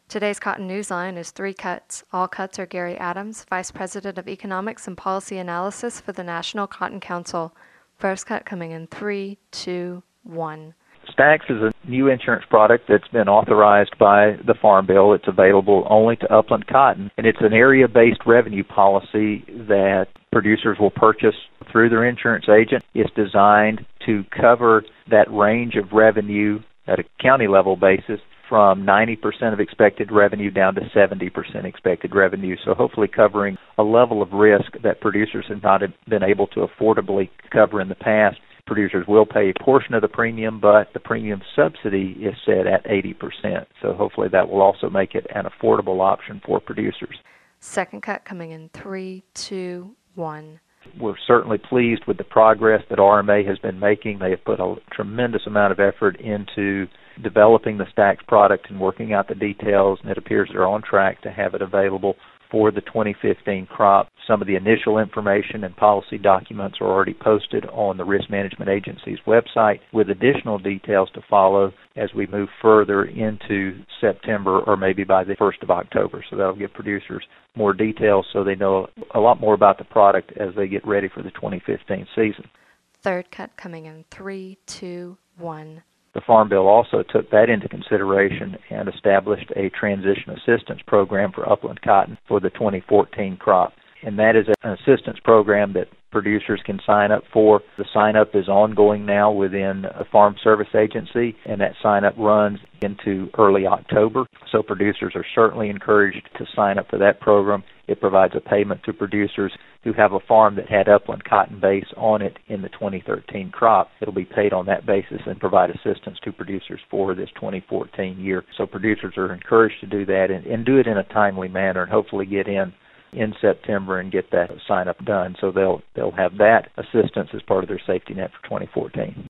Today's Cotton Newsline is 3 cuts. All cuts are Gary Adams, Vice President of Economics and Policy Analysis for the National Cotton Council. First cut coming in 3, 2, 1. Stax is a new insurance product that's been authorized by the Farm Bill. It's available only to Upland Cotton, and it's an area-based revenue policy that producers will purchase through their insurance agent. It's designed to cover that range of revenue at a county level basis from 90% of expected revenue down to 70% expected revenue, so hopefully covering a level of risk that producers have not been able to affordably cover in the past. Producers will pay a portion of the premium, but the premium subsidy is set at 80%, so hopefully that will also make it an affordable option for producers. Second cut coming in 3, 2, 1. We're certainly pleased with the progress that RMA has been making. They have put a tremendous amount of effort into developing the Stax product and working out the details, and it appears they're on track to have it available for the 2015 crop. Some of the initial information and policy documents are already posted on the Risk Management Agency's website, with additional details to follow as we move further into September or maybe by the 1st of October. So that'll give producers more details so they know a lot more about the product as they get ready for the 2015 season. Third cut coming in 3, 2, 1. The Farm Bill also took that into consideration and established a transition assistance program for Upland Cotton for the 2014 crop. And that is an assistance program that producers can sign up for. The sign-up is ongoing now within a Farm Service Agency, and that sign-up runs into early October. So producers are certainly encouraged to sign up for that program. It provides a payment to producers who have a farm that had Upland Cotton base on it in the 2013 crop. It'll be paid on that basis and provide assistance to producers for this 2014 year. So producers are encouraged to do that and do it in a timely manner and hopefully get in September and get that sign-up done. So they'll have that assistance as part of their safety net for 2014.